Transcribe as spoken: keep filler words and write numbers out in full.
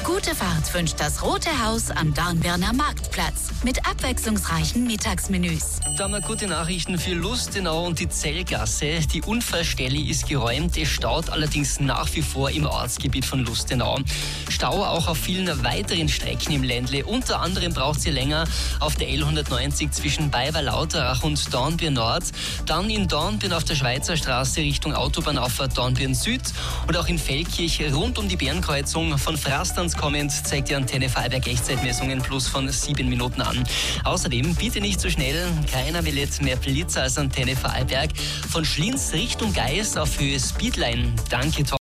Gute Fahrt wünscht das Rote Haus am Dornbirner Marktplatz mit abwechslungsreichen Mittagsmenüs. Da haben wir gute Nachrichten für Lustenau und die Zellgasse. Die Unfallstelle ist geräumt. Es staut allerdings nach wie vor im Ortsgebiet von Lustenau. Stau auch auf vielen weiteren Strecken im Ländle. Unter anderem braucht sie länger auf der L hundertneunzig zwischen Bayer-Lauterach und Dornbirn Nord. Dann in Dornbirn auf der Schweizer Straße Richtung Autobahnauffahrt Dornbirn Süd. Und auch in Feldkirch rund um die Bärenkreuzung von Frastanz kommend zeigt die Antenne Vorarlberg Echtzeitmessungen plus von sieben Minuten an. Außerdem bitte nicht so schnell, keiner will jetzt mehr Blitzer als Antenne Vorarlberg. Von Schlinz Richtung Geist auf Höhe Speedline. Danke, Tom.